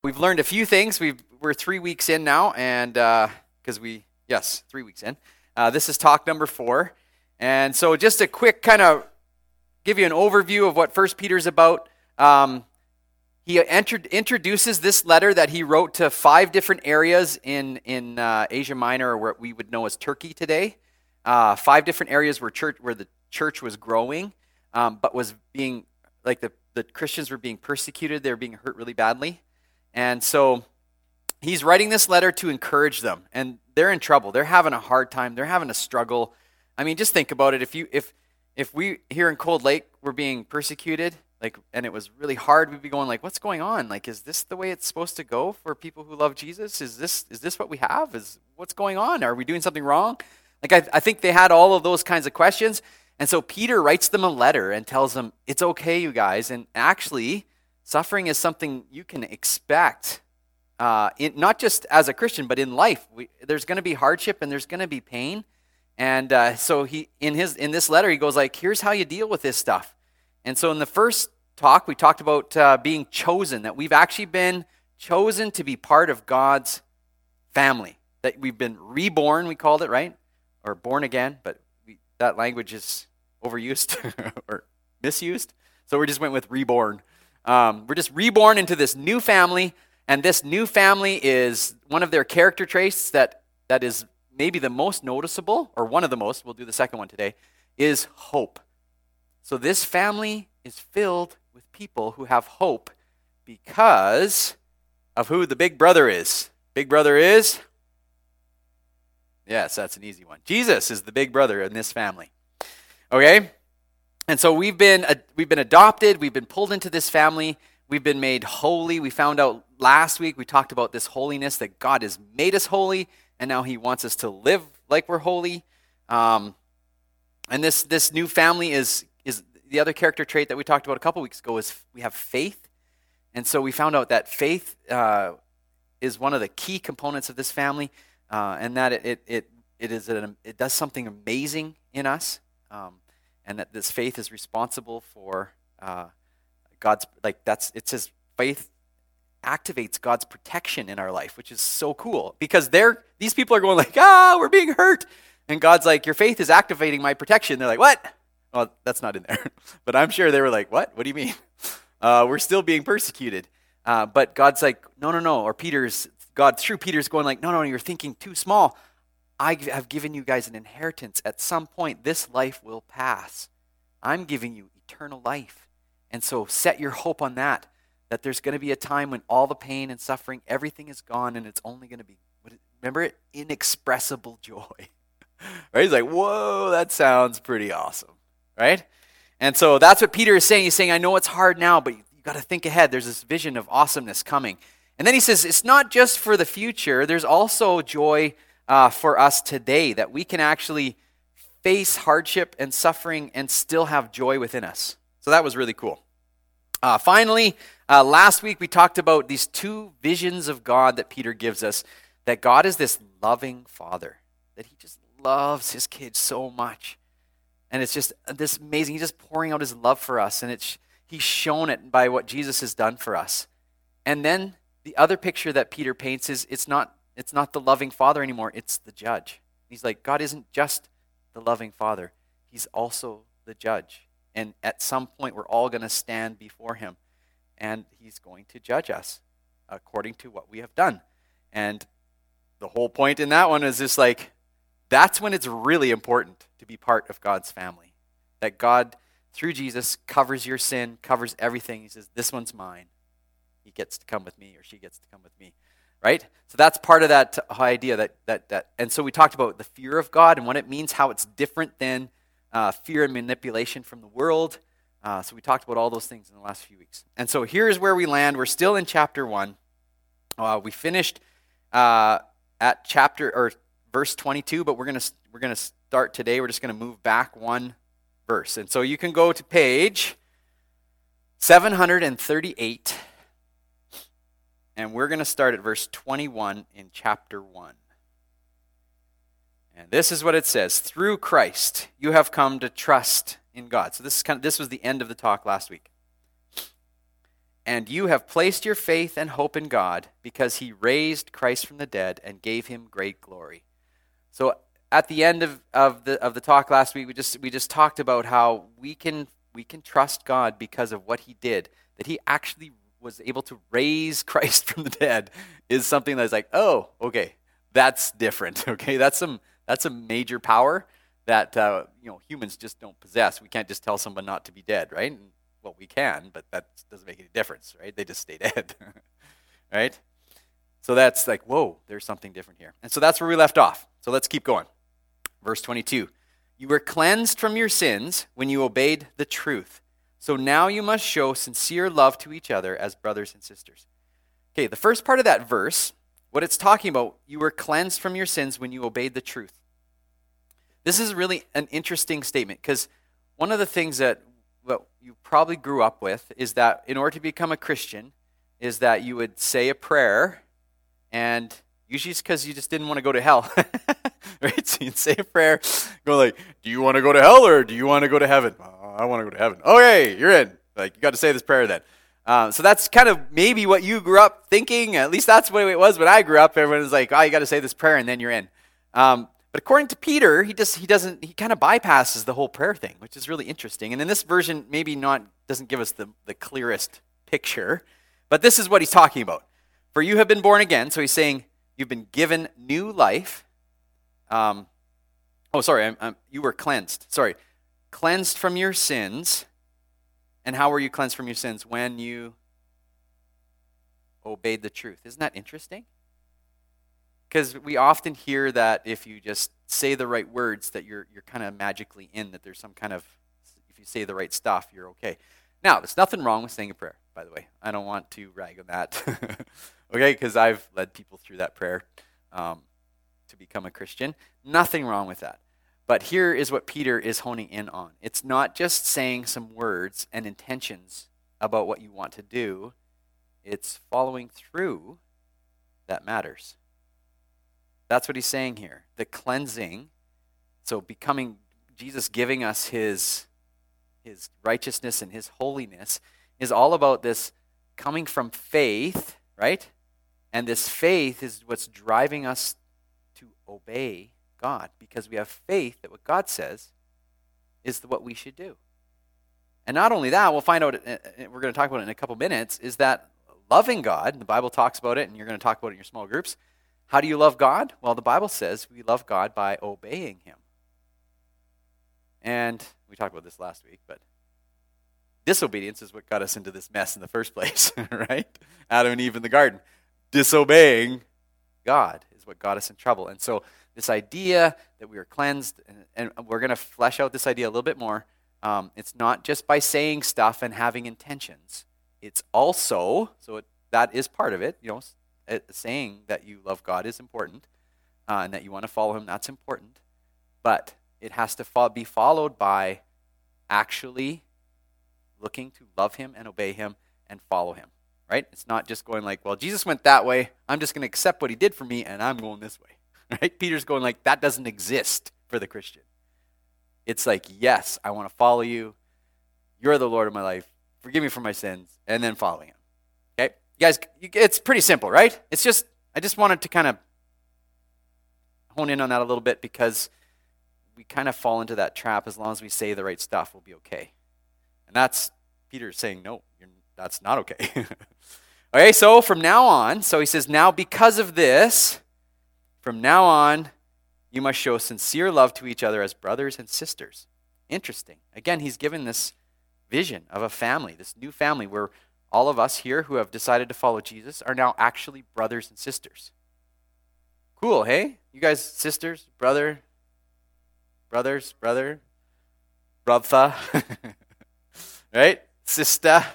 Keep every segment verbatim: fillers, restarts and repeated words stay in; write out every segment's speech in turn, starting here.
We've learned a few things. We've, we're three weeks in now, and because uh, we, yes, three weeks in. Uh, this is talk number four. And so just a quick kind of give you an overview of what First Peter's about. Um, he entered, introduces this letter that he wrote to five different areas in, in uh, Asia Minor, or what we would know as Turkey today. Uh, five different areas where church where the church was growing, um, but was being, like the, the Christians were being persecuted. They were being hurt really badly. And so he's writing this letter to encourage them, and they're in trouble. They're having a hard time. They're having a struggle. I mean, just think about it. If you if if we here in Cold Lake were being persecuted, like, and it was really hard, we'd be going like, "What's going on? Like, is this the way it's supposed to go for people who love Jesus? Is this is this what we have? Is what's going on? Are we doing something wrong?" Like, I, I think they had all of those kinds of questions, and so Peter writes them a letter and tells them, "It's okay, you guys, and actually." Suffering is something you can expect, uh, in, not just as a Christian, but in life. We, there's going to be hardship and there's going to be pain, and uh, so he in his in this letter he goes like, "Here's how you deal with this stuff." And so in the first talk we talked about uh, being chosen, that we've actually been chosen to be part of God's family, that we've been reborn. We called it, right, or born again, but we, that language is overused or misused, so we just went with reborn. Um, we're just reborn into this new family, and this new family is one of their character traits that that is maybe the most noticeable, or one of the most, we'll do the second one today, is hope. So this family is filled with people who have hope because of who the big brother is. Big brother is? Yes, that's an easy one. Jesus is the big brother in this family. Okay? And so we've been uh, we've been adopted, we've been pulled into this family, we've been made holy. We found out last week, we talked about this holiness, that God has made us holy, and now he wants us to live like we're holy. Um, and this this new family is is the other character trait that we talked about a couple weeks ago is we have faith. And so we found out that faith uh, is one of the key components of this family, uh, and that it it it, it is an, it does something amazing in us. Um, And that this faith is responsible for uh, God's, like that's, it says faith activates God's protection in our life, which is so cool. Because they're, these people are going like, ah, we're being hurt. And God's like, your faith is activating my protection. They're like, what? Well, that's not in there. But I'm sure they were like, what? What do you mean? Uh, we're still being persecuted. Uh, but God's like, no, no, no. Or Peter's, God through Peter's going like, no, no, you're thinking too small. I have given you guys an inheritance. At some point, this life will pass. I'm giving you eternal life. And so set your hope on that, that there's going to be a time when all the pain and suffering, everything is gone, and it's only going to be, remember it? Inexpressible joy. Right? He's like, whoa, that sounds pretty awesome. Right? And so that's what Peter is saying. He's saying, I know it's hard now, but you got to think ahead. There's this vision of awesomeness coming. And then he says, it's not just for the future. There's also joy Uh, for us today, that we can actually face hardship and suffering and still have joy within us. So that was really cool. Uh, finally, uh, last week we talked about these two visions of God that Peter gives us, that God is this loving father, that he just loves his kids so much. And it's just this amazing, he's just pouring out his love for us, and it's he's shown it by what Jesus has done for us. And then the other picture that Peter paints is it's not It's not the loving father anymore, it's the judge. He's like, God isn't just the loving father, he's also the judge. And at some point, we're all going to stand before him, and he's going to judge us according to what we have done. And the whole point in that one is just like, that's when it's really important to be part of God's family. That God, through Jesus, covers your sin, covers everything. He says, this one's mine. He gets to come with me, or she gets to come with me. Right? So that's part of that idea that, that, that, and so we talked about the fear of God and what it means, how it's different than uh, fear and manipulation from the world. Uh, so we talked about all those things in the last few weeks. And so here's where we land. We're still in chapter one. Uh, we finished uh, at chapter, or verse twenty-two, but we're going to, we're going to start today. We're just going to move back one verse. And so you can go to page seven thirty-eight. And we're going to start at verse twenty-one in chapter one. And this is what it says. Through Christ, you have come to trust in God. So this is kind of, this was the end of the talk last week. And you have placed your faith and hope in God because he raised Christ from the dead and gave him great glory. So at the end of, of the of the talk last week, we just we just talked about how we can we can trust God because of what he did, that he actually was able to raise Christ from the dead is something that's like, oh, okay, that's different. Okay, that's some that's a major power that uh, you know humans just don't possess. We can't just tell someone not to be dead, right? And, well, we can, but that doesn't make any difference, right? They just stay dead, right? So that's like, whoa, there's something different here. And so that's where we left off. So let's keep going. Verse twenty-two, you were cleansed from your sins when you obeyed the truth. So now you must show sincere love to each other as brothers and sisters. Okay, the first part of that verse, what it's talking about, you were cleansed from your sins when you obeyed the truth. This is really an interesting statement because one of the things that what you probably grew up with is that in order to become a Christian is that you would say a prayer, and usually it's because you just didn't want to go to hell, right? So you'd say a prayer, go like, do you want to go to hell or do you want to go to heaven? Oh, I want to go to heaven. Okay, you're in. Like, you got to say this prayer then. Um, so that's kind of maybe what you grew up thinking. At least that's the way it was when I grew up. Everyone was like, oh, you got to say this prayer and then you're in. Um, But according to Peter, he just he doesn't he kind of bypasses the whole prayer thing, which is really interesting. And in this version, maybe not doesn't give us the, the clearest picture, but this is what he's talking about. For you have been born again, so he's saying you've been given new life. Um, oh, sorry, I'm, I'm, you were cleansed. Sorry, cleansed from your sins. And how were you cleansed from your sins? When you obeyed the truth. Isn't that interesting? Because we often hear that if you just say the right words, that you're you're kind of magically in, that there's some kind of, if you say the right stuff, you're okay. Now, there's nothing wrong with saying a prayer, by the way. I don't want to rag on that, okay, because I've led people through that prayer um, to become a Christian. Nothing wrong with that. But here is what Peter is honing in on. It's not just saying some words and intentions about what you want to do. It's following through that matters. That's what he's saying here. The cleansing, so becoming, Jesus giving us his, his righteousness and his holiness is all about this coming from faith, right? And this faith is what's driving us to obey God because we have faith that what God says is what we should do. And not only that, we'll find out, we're going to talk about it in a couple minutes, is that loving God, the Bible talks about it, and you're going to talk about it in your small groups. How do you love God? Well, the Bible says we love God by obeying him. And we talked about this last week, but disobedience is what got us into this mess in the first place, right? Adam and Eve in the garden. Disobeying God is what got us in trouble. And so this idea that we are cleansed, and, and we're going to flesh out this idea a little bit more. Um, it's not just by saying stuff and having intentions. It's also, so it, that is part of it, you know, saying that you love God is important, uh, and that you want to follow him, that's important. But it has to fo- be followed by actually looking to love him and obey him and follow him, right? It's not just going like, well, Jesus went that way, I'm just going to accept what he did for me, and I'm going this way, right? Peter's going like, that doesn't exist for the Christian. It's like, yes, I want to follow you. You're the Lord of my life. Forgive me for my sins, and then following him. Okay? You guys, it's pretty simple, right? It's just, I just wanted to kind of hone in on that a little bit because we kind of fall into that trap. As long as we say the right stuff, we'll be okay. And that's, Peter's saying, no, you're, that's not okay. Okay, so from now on, so he says, now because of this, from now on, you must show sincere love to each other as brothers and sisters. Interesting. Again, he's given this vision of a family, this new family where all of us here who have decided to follow Jesus are now actually brothers and sisters. Cool, hey? You guys, sisters, brother, brothers, brother, brother, right? Sister.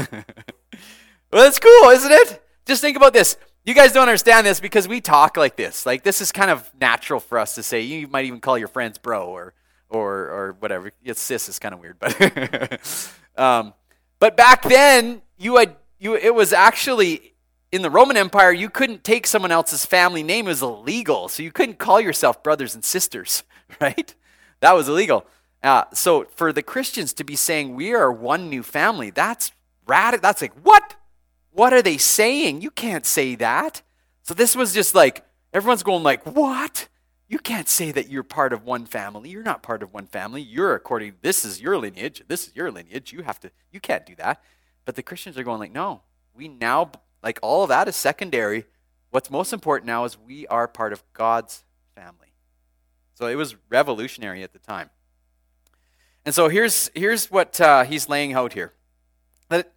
Well, that's cool, isn't it? Just think about this. You guys don't understand this because we talk like this. Like, this is kind of natural for us to say. You might even call your friends bro or or or whatever. It's sis is kind of weird, but um, but back then, you had you. It was actually in the Roman Empire. You couldn't take someone else's family name; it was illegal. So you couldn't call yourself brothers and sisters, right? That was illegal. Uh, so for the Christians to be saying we are one new family, that's radical. That's like, what? What are they saying? You can't say that. So this was just like, everyone's going like, what? You can't say that you're part of one family. You're not part of one family. You're according, this is your lineage. This is your lineage. You have to, you can't do that. But the Christians are going like, no, we now, like all of that is secondary. What's most important now is we are part of God's family. So it was revolutionary at the time. And so here's, here's what uh, he's laying out here. That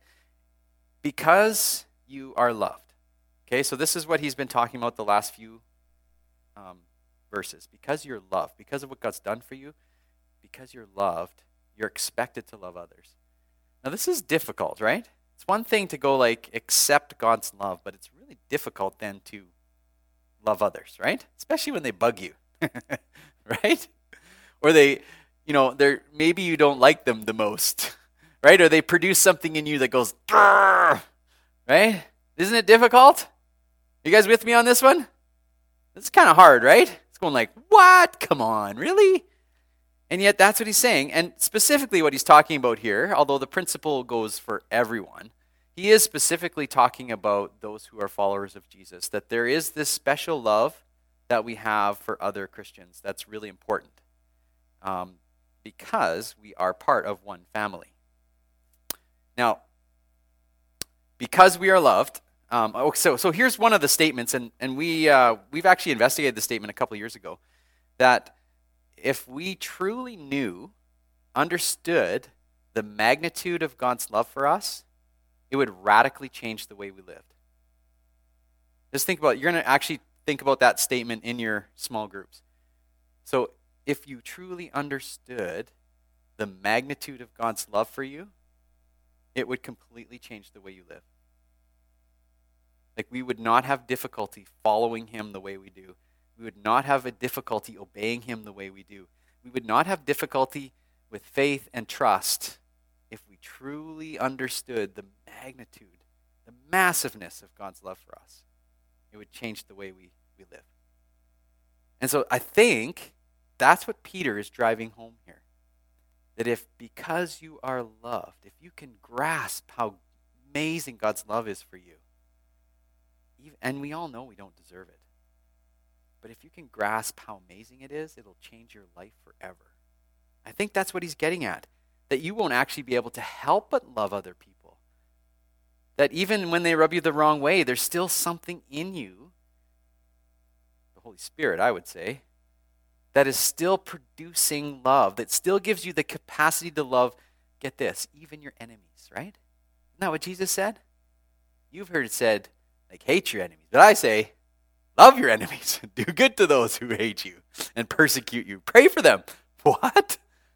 because you are loved. Okay, so this is what he's been talking about the last few um, verses. Because you're loved, because of what God's done for you, because you're loved, you're expected to love others. Now this is difficult, right? It's one thing to go like accept God's love, but it's really difficult then to love others, right? Especially when they bug you, right? Or they, you know, they're maybe you don't like them the most, right? Or they produce something in you that goes, right? Isn't it difficult? You guys with me on this one? It's kind of hard, right? It's going like, what? Come on, really? And yet that's what he's saying. And specifically what he's talking about here, although the principle goes for everyone, he is specifically talking about those who are followers of Jesus, that there is this special love that we have for other Christians that's really important um, because we are part of one family. Now, because we are loved, um, oh, so so here's one of the statements, and, and we, uh, we've actually investigated the statement a couple years ago, that if we truly knew, understood the magnitude of God's love for us, it would radically change the way we lived. Just think about it. You're going to actually think about that statement in your small groups. So if you truly understood the magnitude of God's love for you, it would completely change the way you live. Like we would not have difficulty following him the way we do. We would not have a difficulty obeying him the way we do. We would not have difficulty with faith and trust if we truly understood the magnitude, the massiveness of God's love for us. It would change the way we, we live. And so I think that's what Peter is driving home here. That if because you are loved, if you can grasp how amazing God's love is for you, even, and we all know we don't deserve it, but if you can grasp how amazing it is, it'll change your life forever. I think that's what he's getting at. That you won't actually be able to help but love other people. That even when they rub you the wrong way, there's still something in you, the Holy Spirit, I would say, that is still producing love, that still gives you the capacity to love, get this, even your enemies, right? Isn't that what Jesus said? You've heard it said, like, hate your enemies. But I say, love your enemies. Do good to those who hate you and persecute you. Pray for them. What?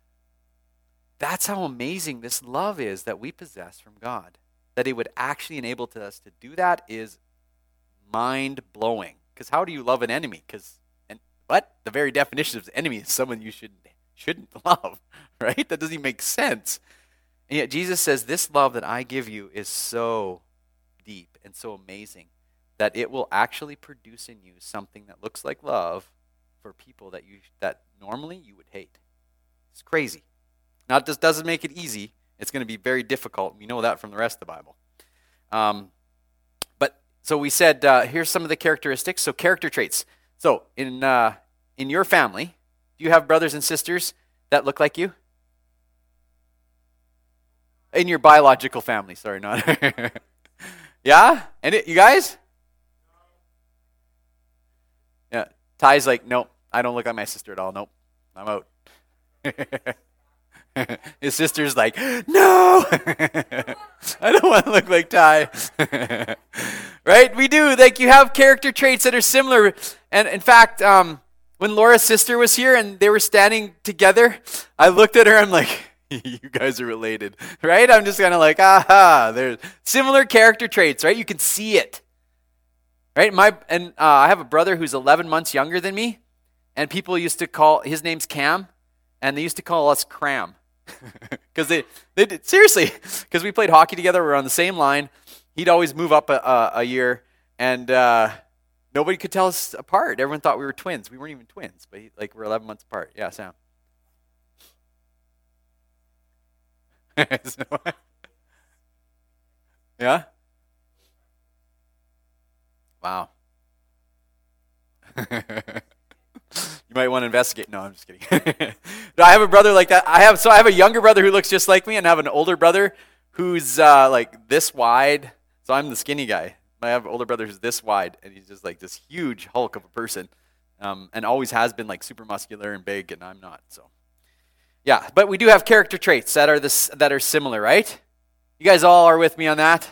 That's how amazing this love is that we possess from God. That it would actually enable us to do that is mind-blowing. Because how do you love an enemy? Because and what? The very definition of enemy is someone you should, shouldn't love, right? That doesn't even make sense. And yet Jesus says, this love that I give you is so deep and so amazing that it will actually produce in you something that looks like love for people that you that normally you would hate. It's crazy. Now, it just doesn't make it easy. It's going to be very difficult. We know that from the rest of the Bible. Um, but so we said, uh, here's some of the characteristics. So character traits. So in uh, in your family, do you have brothers and sisters that look like you? In your biological family, sorry, not. Yeah? And it, you guys? Yeah. Ty's like, nope, I don't look like my sister at all. Nope, I'm out. His sister's like, no, I don't want to look like Ty. Right? We do. Like, you have character traits that are similar. And in fact, um, when Laura's sister was here and they were standing together, I looked at her, I'm like, you guys are related, right? I'm just kind of like, aha, there's similar character traits, right? You can see it, right? My and uh, I have a brother who's eleven months younger than me, and people used to call, his name's Cam, and they used to call us Cram, because they, they did, seriously, because we played hockey together, we were on the same line. He'd always move up a, a, a year, and uh, nobody could tell us apart. Everyone thought we were twins. We weren't even twins, but he, like we're eleven months apart. Yeah, Sam. Yeah? Wow. You might want to investigate. No, I'm just kidding. No, I have a brother like that. I have so I have a younger brother who looks just like me, and I have an older brother who's uh, like this wide. So I'm the skinny guy. I have an older brother who's this wide, and he's just like this huge hulk of a person, um, and always has been like super muscular and big, and I'm not. So, yeah, but we do have character traits that are this that are similar, right? You guys all are with me on that?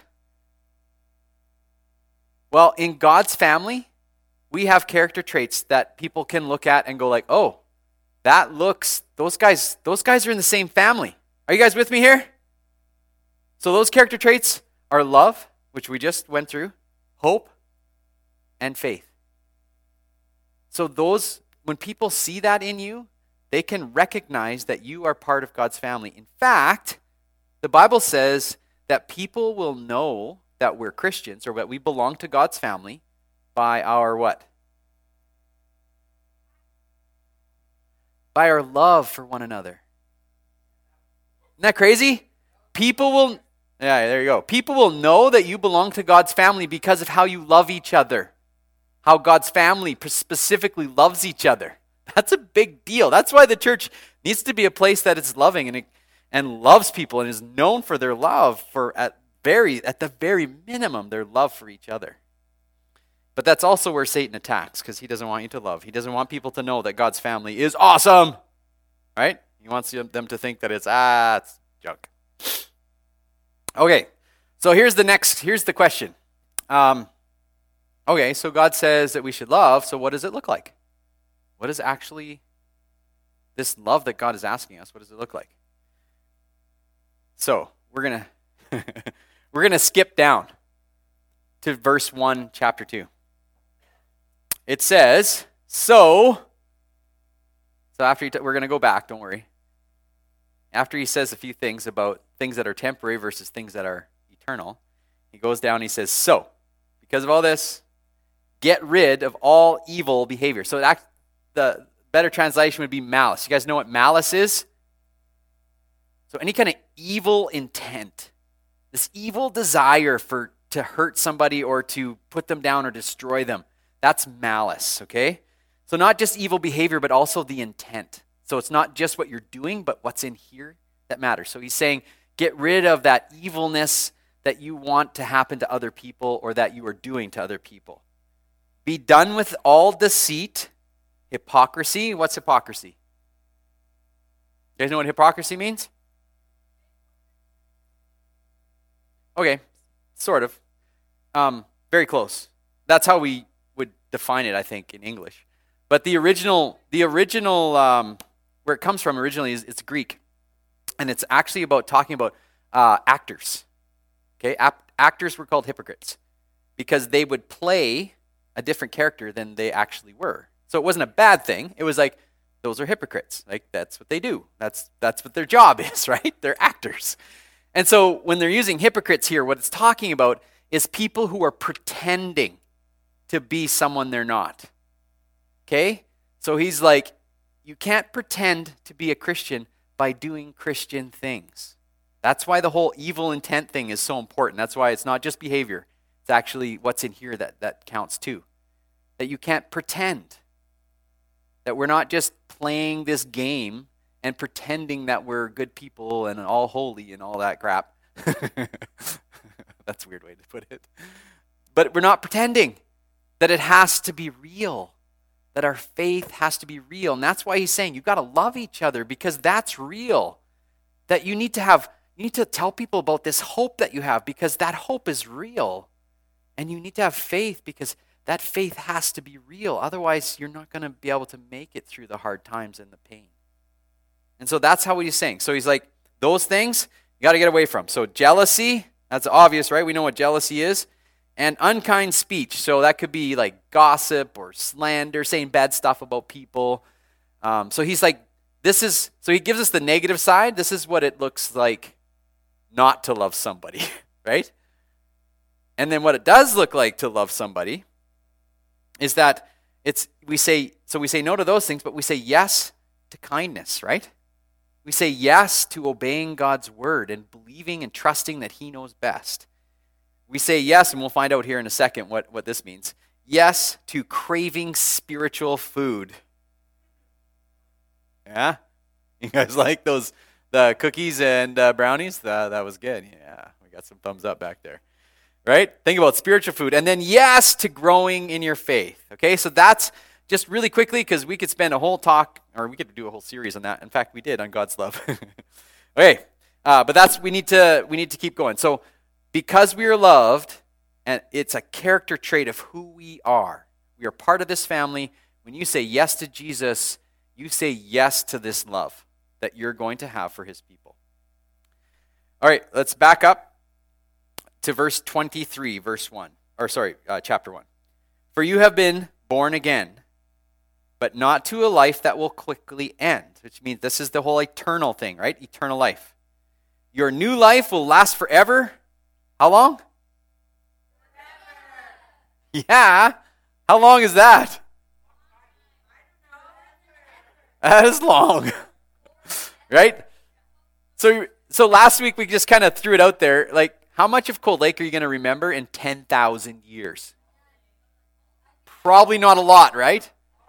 Well, in God's family, we have character traits that people can look at and go like, "Oh, that looks those guys. Those guys are in the same family." Are you guys with me here? So those character traits are love, which we just went through, hope, and faith. So those, when people see that in you, they can recognize that you are part of God's family. In fact, the Bible says that people will know that we're Christians or that we belong to God's family by our what? By our love for one another. Isn't that crazy? People will... Yeah, there you go. People will know that you belong to God's family because of how you love each other. How God's family specifically loves each other. That's a big deal. That's why the church needs to be a place that is loving and and loves people and is known for their love for at very at the very minimum their love for each other. But that's also where Satan attacks, because he doesn't want you to love. He doesn't want people to know that God's family is awesome. Right? He wants them to think that it's ah, it's junk. Okay, so here's the next, here's the question. Um, okay, so God says that we should love, so what does it look like? What is actually this love that God is asking us, what does it look like? So, we're going to we're going to skip down to verse one, chapter two. It says, so, so after, he t- we're going to go back, don't worry. After he says a few things about things that are temporary versus things that are eternal, he goes down and he says, so, because of all this, get rid of all evil behavior. So that, the better translation would be malice. You guys know what malice is? So any kind of evil intent, this evil desire for to hurt somebody or to put them down or destroy them, that's malice, okay? So not just evil behavior, but also the intent. So it's not just what you're doing, but what's in here that matters. So he's saying, get rid of that evilness that you want to happen to other people or that you are doing to other people. Be done with all deceit, hypocrisy. What's hypocrisy? You guys know what hypocrisy means? Okay, sort of. Um, very close. That's how we would define it, I think, in English. But the original, the original, um, where it comes from originally is it's Greek, and it's actually about talking about uh, actors. Okay, Ap- actors were called hypocrites because they would play a different character than they actually were. So it wasn't a bad thing. It was like those are hypocrites. Like that's what they do. That's that's what their job is, right? They're actors. And so when they're using hypocrites here, what it's talking about is people who are pretending to be someone they're not. Okay? So he's like, you can't pretend to be a Christian by doing Christian things. That's why the whole evil intent thing is so important. That's why it's not just behavior. It's actually what's in here that, that counts too. That you can't pretend. That we're not just playing this game and pretending that we're good people and all holy and all that crap. That's a weird way to put it. But we're not pretending. That it has to be real. That our faith has to be real. And that's why he's saying you've got to love each other because that's real. That you need to have, you need to tell people about this hope that you have because that hope is real. And you need to have faith because that faith has to be real. Otherwise, you're not going to be able to make it through the hard times and the pain. And so that's how he's saying. So he's like, those things you got to get away from. So jealousy, that's obvious, right? We know what jealousy is. And unkind speech. So that could be like gossip or slander, saying bad stuff about people. Um, so he's like, this is, so he gives us the negative side. This is what it looks like not to love somebody, right? And then what it does look like to love somebody is that it's, we say, so we say no to those things, but we say yes to kindness, right? We say yes to obeying God's word and believing and trusting that he knows best. We say yes, and we'll find out here in a second what, what this means. yes to craving spiritual food. Yeah? You guys like those the cookies and uh, brownies? Uh, that was good. Yeah, we got some thumbs up back there. Right? Think about spiritual food. And then yes to growing in your faith. Okay, so that's just really quickly, because we could spend a whole talk, or we could do a whole series on that. In fact, we did on God's love. Okay, uh, but that's, we need to we need to keep going. So because we are loved, and it's a character trait of who we are. We are part of this family. When you say yes to Jesus, you say yes to this love that you're going to have for his people. All right, let's back up to verse twenty-three, verse one. Or sorry, uh, chapter one. For you have been born again, but not to a life that will quickly end. Which means this is the whole eternal thing, right? Eternal life. Your new life will last forever. How long? Forever. Yeah. How long is that? That is long. Right? So, so last week we just kind of threw it out there. Like, how much of Cold Lake are you going to remember in ten thousand years? Probably not a lot, right?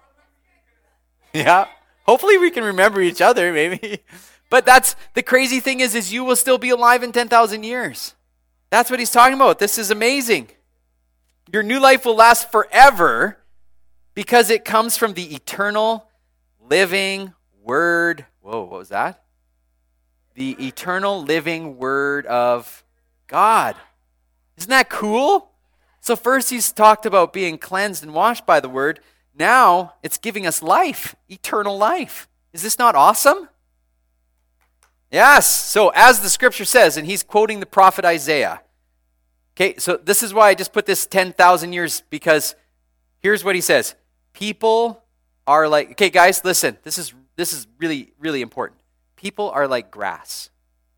Yeah. Hopefully we can remember each other, maybe. But that's, the crazy thing is, is you will still be alive in ten thousand years. That's what he's talking about. This is amazing. Your new life will last forever because it comes from the eternal, living word. Whoa, what was that? The eternal, living word of God. Isn't that cool? So first he's talked about being cleansed and washed by the word. Now it's giving us life, eternal life. Is this not awesome? Yes. So as the scripture says, and he's quoting the prophet Isaiah. Okay, so this is why I just put this ten thousand years, because here's what he says. People are like, okay guys, listen, this is this is really, really important. People are like grass.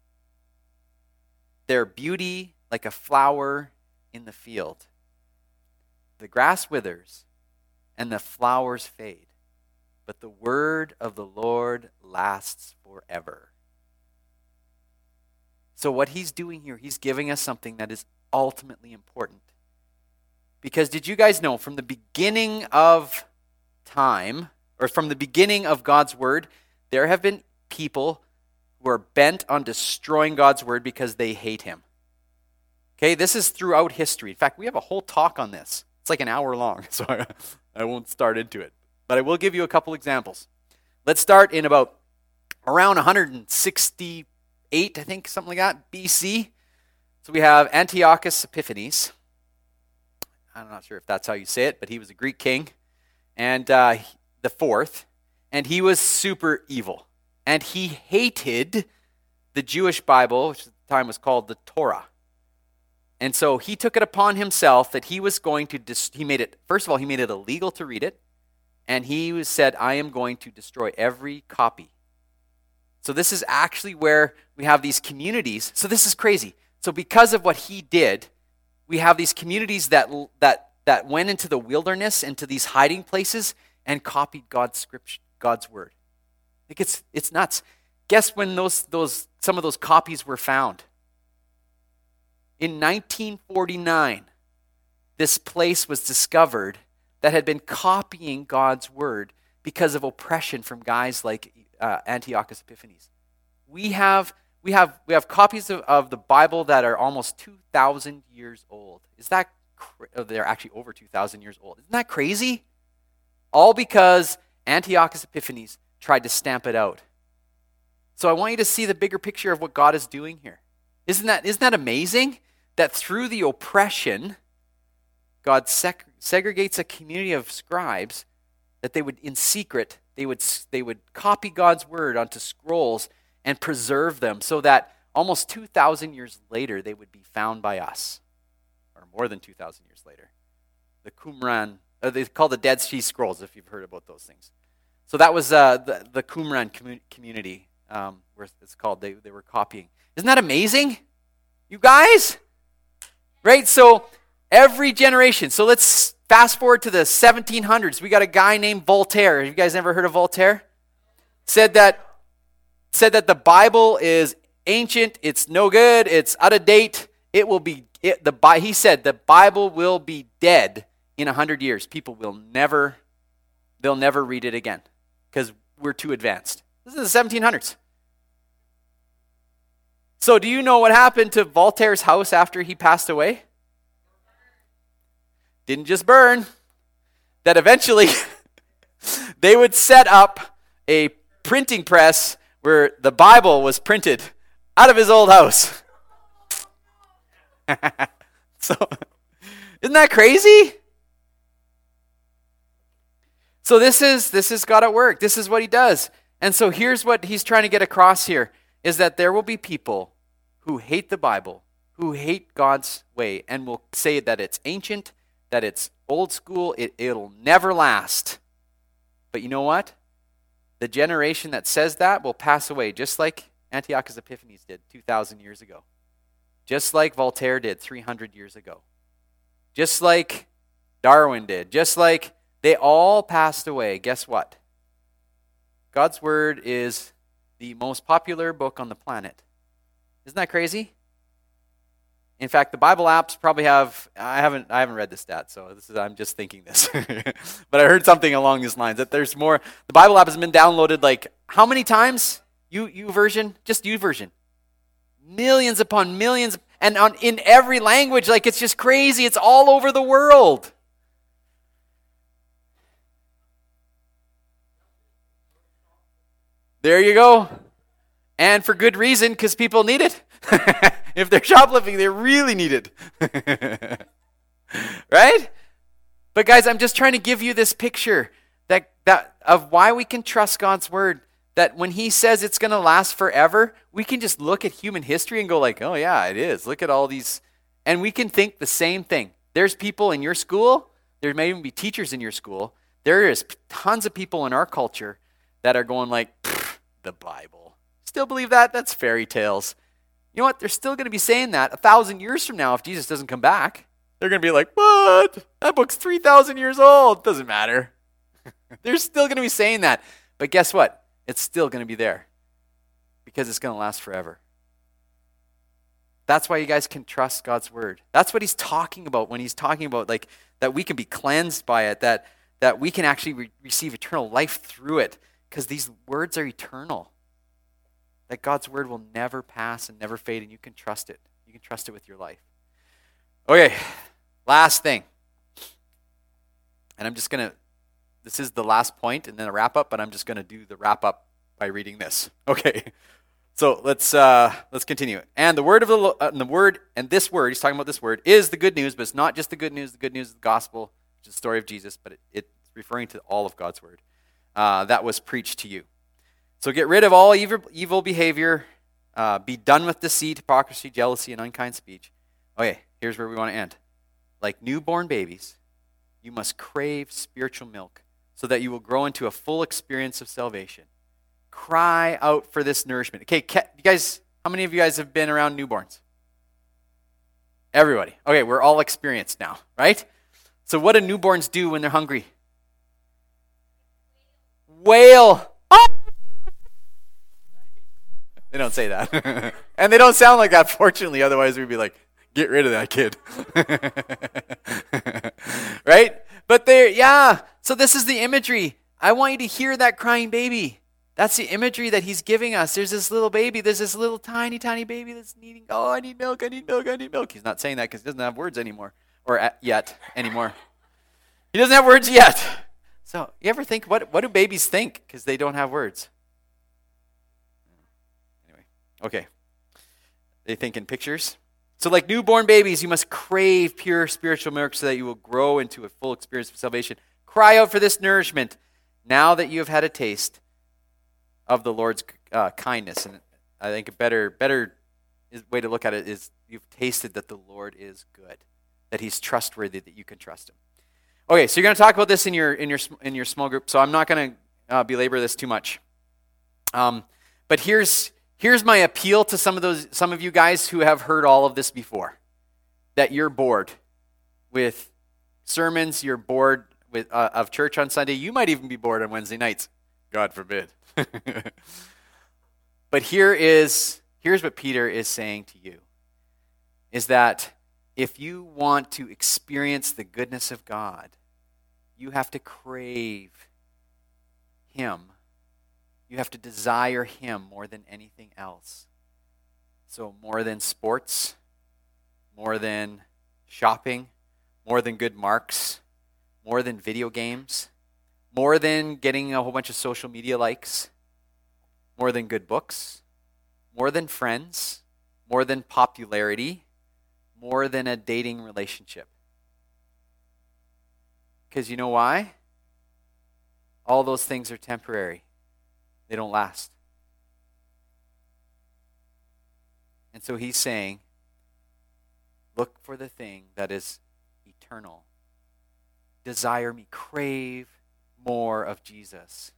Their beauty like a flower in the field. The grass withers and the flowers fade, but the word of the Lord lasts forever. So what he's doing here, he's giving us something that is ultimately important. Because did you guys know from the beginning of time, or from the beginning of God's word, there have been people who are bent on destroying God's word because they hate him. Okay, this is throughout history. In fact, we have a whole talk on this. It's like an hour long, so I, I won't start into it. But I will give you a couple examples. Let's start in about around one hundred sixty-eight, I think, something like that, B C. So we have Antiochus Epiphanes. I'm not sure if that's how you say it, but he was a Greek king, and uh, the fourth, and he was super evil. And he hated the Jewish Bible, which at the time was called the Torah. And so he took it upon himself that he was going to, dis- he made it, first of all, he made it illegal to read it. And he said, I am going to destroy every copy. So this is actually where we have these communities. So this is crazy. So because of what he did, we have these communities that that that went into the wilderness, into these hiding places, and copied God's scripture, God's word. Like it's it's nuts. Guess when those those some of those copies were found? In nineteen forty-nine, this place was discovered that had been copying God's word because of oppression from guys like uh, Antiochus Epiphanes. We have we have we have copies of, of the Bible that are almost two thousand years old. Is that cra- oh, they're actually over two thousand years old? Isn't that crazy? All because Antiochus Epiphanes tried to stamp it out. So I want you to see the bigger picture of what God is doing here. Isn't that isn't that amazing? That through the oppression, God seg- segregates a community of scribes that they would, in secret, they would they would copy God's word onto scrolls and preserve them so that almost two thousand years later they would be found by us, or more than two thousand years later. The Qumran, uh, they call the Dead Sea Scrolls, if you've heard about those things. So that was uh, the, the Qumran commu- community, um, where it's called, they, they were copying. Isn't that amazing? You guys? Right? So every generation. So let's fast forward to the seventeen hundreds. We got a guy named Voltaire. Have you guys ever heard of Voltaire? Said that said that the Bible is ancient, it's no good, it's out of date. It will be it, the he said the Bible will be dead in a hundred years, people will never, they'll never read it again because we're too advanced. This is the seventeen hundreds. So do you know what happened to Voltaire's house after he passed away? Didn't just burn. That eventually they would set up a printing press where the Bible was printed out of his old house. So, isn't that crazy? So this is this is God at work. This is what he does. And so here's what he's trying to get across here, is that there will be people who hate the Bible, who hate God's way, and will say that it's ancient, that it's old school, it, it'll never last. But you know what? The generation that says that will pass away, just like Antiochus Epiphanes did two thousand years ago. Just like Voltaire did three hundred years ago. Just like Darwin did. Just like they all passed away. Guess what? God's Word is the most popular book on the planet. Isn't that crazy? In fact, the Bible apps probably have, I haven't I haven't read the stat, so this is I'm just thinking this. But I heard something along these lines, that there's more, the Bible app has been downloaded like, how many times? You you version? Just you version. Millions upon millions, and on in every language, like it's just crazy. It's all over the world. There you go. And for good reason, because people need it. If they're shoplifting, they really need it. Right? But guys, I'm just trying to give you this picture that, that of why we can trust God's Word. That when he says it's going to last forever, we can just look at human history and go like, oh yeah, it is. Look at all these. And we can think the same thing. There's people in your school. There may even be teachers in your school. There is tons of people in our culture that are going like, the Bible. Still believe that? That's fairy tales. You know what? They're still going to be saying that a thousand years from now if Jesus doesn't come back. They're going to be like, what? That book's three thousand years old. Doesn't matter. They're still going to be saying that. But guess what? It's still going to be there because it's going to last forever. That's why you guys can trust God's Word. That's what he's talking about when he's talking about like that we can be cleansed by it, that, that we can actually re- receive eternal life through it, because these words are eternal. That God's Word will never pass and never fade, and you can trust it. You can trust it with your life. Okay, last thing. And I'm just going to, this is the last point and then a wrap up, but I'm just going to do the wrap up by reading this. Okay, so let's uh, let's continue. And the word of the uh, and the word and this word, he's talking about this word, is the good news, but it's not just the good news. The good news is the gospel, which is the story of Jesus, but it, it's referring to all of God's Word uh, that was preached to you. So get rid of all evil, evil behavior. Uh, be done with deceit, hypocrisy, jealousy, and unkind speech. Okay, here's where we want to end. Like newborn babies, you must crave spiritual milk so that you will grow into a full experience of salvation. Cry out for this nourishment. Okay, you guys, how many of you guys have been around newborns? Everybody. Okay, we're all experienced now, right? So what do newborns do when they're hungry? Wail. Oh! They don't say that. And they don't sound like that, fortunately. Otherwise, we'd be like, get rid of that kid. Right? But they're, yeah. So this is the imagery. I want you to hear that crying baby. That's the imagery that he's giving us. There's this little baby. There's this little tiny, tiny baby that's needing, oh, I need milk, I need milk, I need milk. He's not saying that because he doesn't have words anymore. Or at, yet anymore. He doesn't have words yet. So you ever think, what, what do babies think because they don't have words? Anyway, okay. They think in pictures. So like newborn babies, you must crave pure spiritual milk so that you will grow into a full experience of salvation. Cry out for this nourishment now that you have had a taste of the Lord's uh, kindness. And I think a better, better way to look at it is you've tasted that the Lord is good, that he's trustworthy, that you can trust him. Okay, so you're going to talk about this in your in your in your small group. So I'm not going to uh, belabor this too much. Um, but here's here's my appeal to some of those some of you guys who have heard all of this before, that you're bored with sermons, you're bored with uh, of church on Sunday. You might even be bored on Wednesday nights. God forbid. But here is here's what Peter is saying to you, is that if you want to experience the goodness of God, you have to crave him. You have to desire him more than anything else. So more than sports, more than shopping, more than good marks, more than video games, more than getting a whole bunch of social media likes, more than good books, more than friends, more than popularity, more than a dating relationship. Because you know why? All those things are temporary. They don't last. And so he's saying, look for the thing that is eternal. Desire me, crave more of Jesus.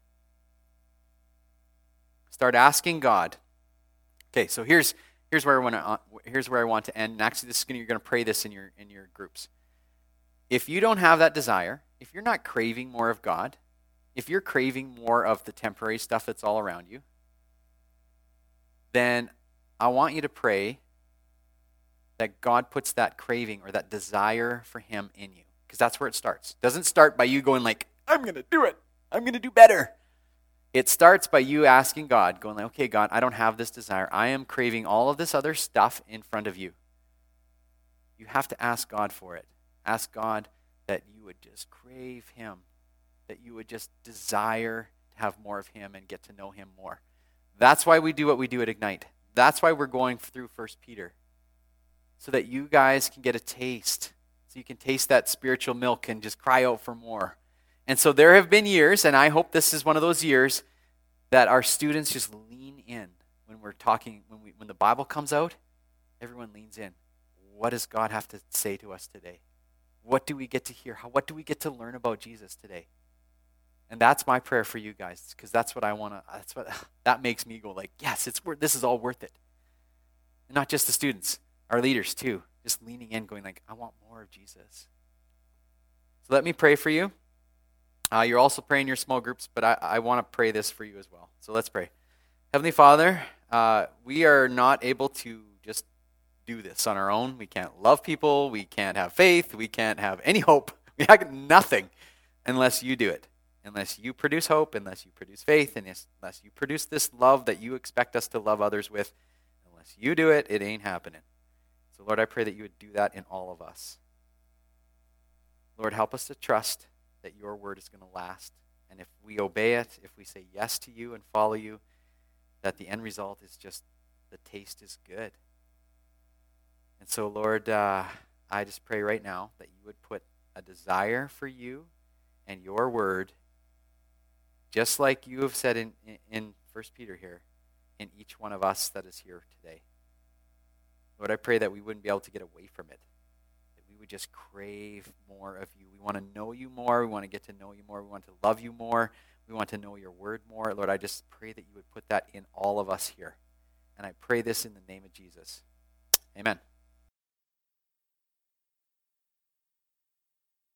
Start asking God. Okay, so here's here's where I want to here's where I want to end. And actually, this is gonna, you're going to pray this in your in your groups. If you don't have that desire, if you're not craving more of God, if you're craving more of the temporary stuff that's all around you, then I want you to pray that God puts that craving or that desire for him in you. Because that's where it starts. It doesn't start by you going like, I'm going to do it. I'm going to do better. It starts by you asking God, going like, okay, God, I don't have this desire. I am craving all of this other stuff in front of you. You have to ask God for it. Ask God that you would just crave him, that you would just desire to have more of him and get to know him more. That's why we do what we do at Ignite. That's why we're going through First Peter, so that you guys can get a taste, so you can taste that spiritual milk and just cry out for more. And so there have been years, and I hope this is one of those years, that our students just lean in when we're talking, when we when the Bible comes out, everyone leans in. What does God have to say to us today? What do we get to hear? How, what do we get to learn about Jesus today? And that's my prayer for you guys, because that's what I want to, that's what, that makes me go like, yes, it's worth, this is all worth it. And not just the students, our leaders too, just leaning in, going like, I want more of Jesus. So let me pray for you. Uh, you're also praying your small groups, but I, I want to pray this for you as well. So let's pray. Heavenly Father, uh, we are not able to just do this on our own. We can't love people. We can't have faith. We can't have any hope. We have nothing unless you do it. Unless you produce hope, unless you produce faith, and unless you produce this love that you expect us to love others with, unless you do it, it ain't happening. So Lord, I pray that you would do that in all of us. Lord, help us to trust that your word is going to last. And if we obey it, if we say yes to you and follow you, that the end result is just the taste is good. And so, Lord, uh, I just pray right now that you would put a desire for you and your word, just like you have said in, in, in First Peter here, in each one of us that is here today. Lord, I pray that we wouldn't be able to get away from it, that we would just crave more of you. We want to know you more. We want to get to know you more. We want to love you more. We want to know your word more. Lord, I just pray that you would put that in all of us here. And I pray this in the name of Jesus. Amen.